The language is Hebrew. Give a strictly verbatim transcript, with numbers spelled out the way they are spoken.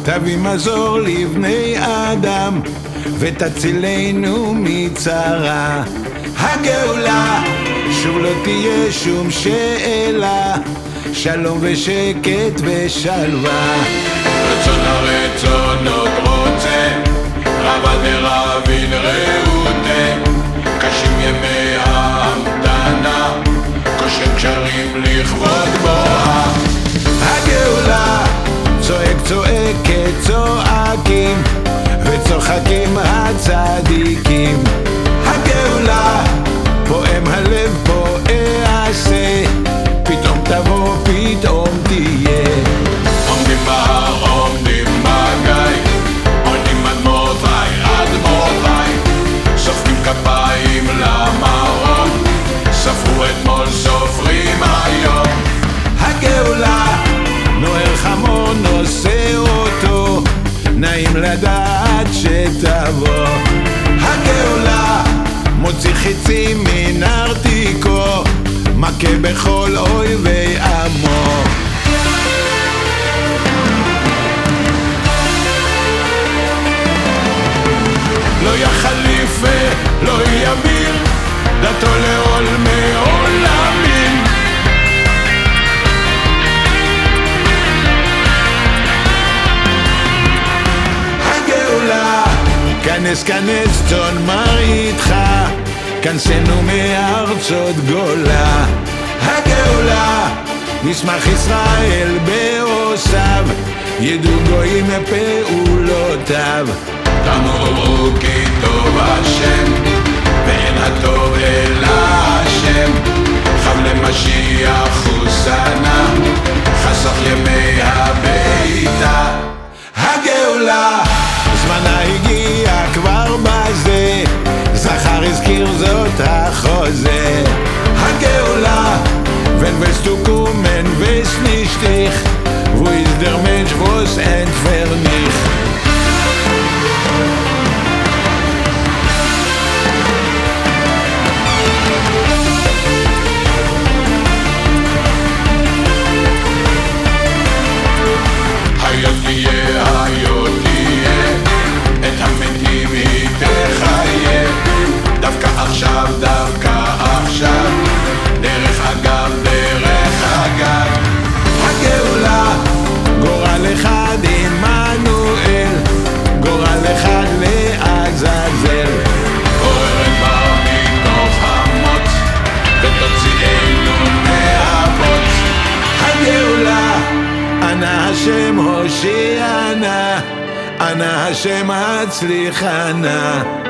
תביא מזור לבני אדם ותצילנו מצרה. הגאולה שוב לא תהיה שום שאלה, שלום ושקט ושלווה. רצון הרצונות רוצה, רבד ורבין רעותה, קשים ימי ההמתנה, קושרים קשרים לכבוד בואה. הגאולה צועק צועקת צועקים וצוחקים הצדיקים. הגאולה פועם הלב פועע עשה, פתאום תבוא פתאום תהיה. עומדים בהר עומדים בגיא, עולים עד מורדכי עד מורדכי, סופרים כפיים למרום, ספרו אתמול סופרים היום. הגאולה נוער חמור נושא אותו, נעים לדעת שתבוא. הגאולה מוציא חיצים מן ארתיקו, מכה בכל אויבי עמו. לא יחליף ולא ימיר, דתו לעולמי עולמים. הגאולה כנס כנס צאן מרעיתך, כנסנו מארצות גולה. הגאולה נשמח ישראל בעושיו, ידעו גויים פעולותיו. תאמרו כי טוב השם, ואין הטוב אלא השם, חב למשיח הוא שנא, חסך ימי הביתה. הגאולה זמנה הגיע כבר בזה, זכר הזכיר זאת החוזה. הגאולה wenn willst du kommen, weiß nicht ich, wo ist der Mensch, wo's entfernt mich. היה תהיה, היה תהיה, את המתים היא תחיה, דווקא עכשיו, דווקא עכשיו, דרך אגב, דרך אגב. הגאולה גורל אחד עמנואל, גורל אחד לעזאזל. גוררת בר מתוך המוץ, ותוציאנו מהבוץ. הגאולה אנא השם הושיענה, אנא השם הצליחנה.